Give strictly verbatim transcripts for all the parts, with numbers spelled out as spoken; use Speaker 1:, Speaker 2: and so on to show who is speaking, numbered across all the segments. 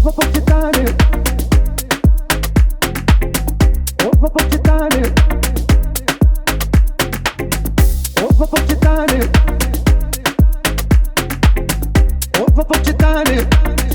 Speaker 1: Of, of, ce tare. Of, of, ce tare. Of, of, ce tare. Of, of, ce tare.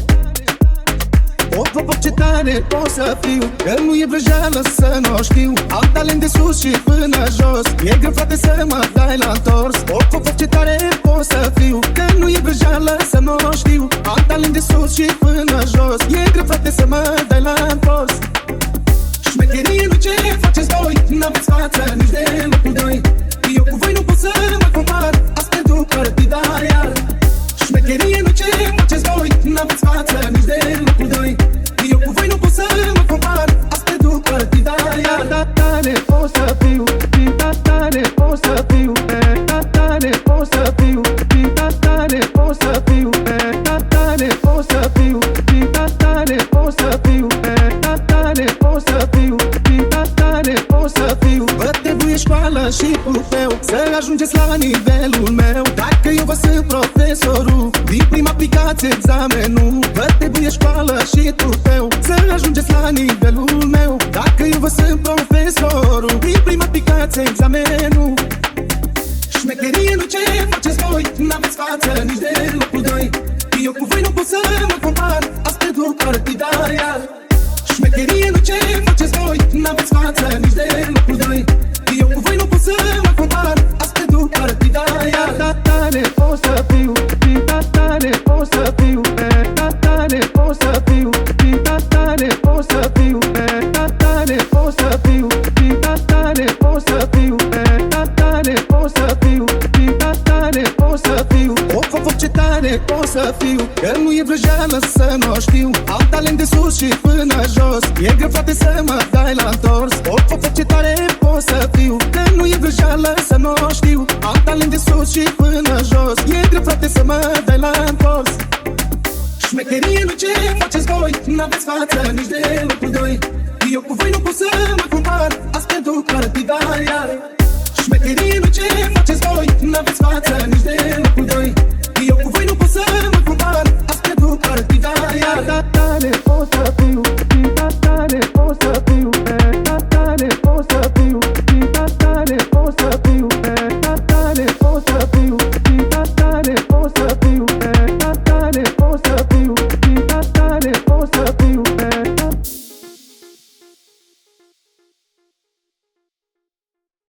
Speaker 1: Of, of, ce tare pot să fiu, că nu e vrăjeală să nu știu. Am talent de sus și până jos, e greu frate să mă dai la întors. Of, of, ce tare pot să fiu, că nu e vrăjeală să nu știu. Am talent de sus și până jos, e greu frate să mă dai la întors. Șmecherie nu ce faceți voi, n-aveți față nici de locul doi. Eu cu voi nu pot să mă compar, asta e după partida iar. Șmecherie nu ce faceți voi, n-aveți față nici de locul doi. Eu cu voi nu pot să mă compar, asta e după partida iar. Da, tare pot să fiu, da, tare pot să fiu, da, tare pot să fiu, da, tare pot să fiu, da, tare pot să fiu, da, tare pot să fiu, da, tare pot să fiu, da, tare pot să fiu. Vă trebuie școală și pufeu să ajungeți la nivelul meu. Dacă eu vă sunt profesorul, din prima aplicați examenul. Vă trebuie școală și trufeu să ajungeți la nivelul meu. Dacă eu vă sunt profesorul, din prima aplicați examenul. Șmecherie nu ce faceți voi, n-aveți față nici de locul doi. Eu cu voi nu pot să mă compar, asta e după partida iar. Șmecherie nu ce faceți voi, n-aveți față nici de locul doi. Eu cu voi nu pot să mă compar, asta e după partida iar. Da, tare pot să fiu, da, tare pot să fiu, da, tare pot să fiu, da, tare pot să fiu, da, tare pot să fiu, da, tare pot să fiu, da, tare pot să fiu, da, tare pot să fiu. Of, of, ce tare pot să fiu, că nu e vrăjeală să nu știu. Am talent de sus și până jos, e greu frate să mă dai la întors. Of, of, ce tare pot să fiu, că nu e vrăjeală să nu știu. Am talent de sus și până jos, e greu frate să mă dai la întors. Șmecherie nu ce faceți voi, n-aveți față nici de locul doi. Eu cu voi nu pot să mă compar, asta e după partida iar. Șmecherie nu ce faceți voi, n-aveți față nici de locul doi. Eu cu voi nu pot să mă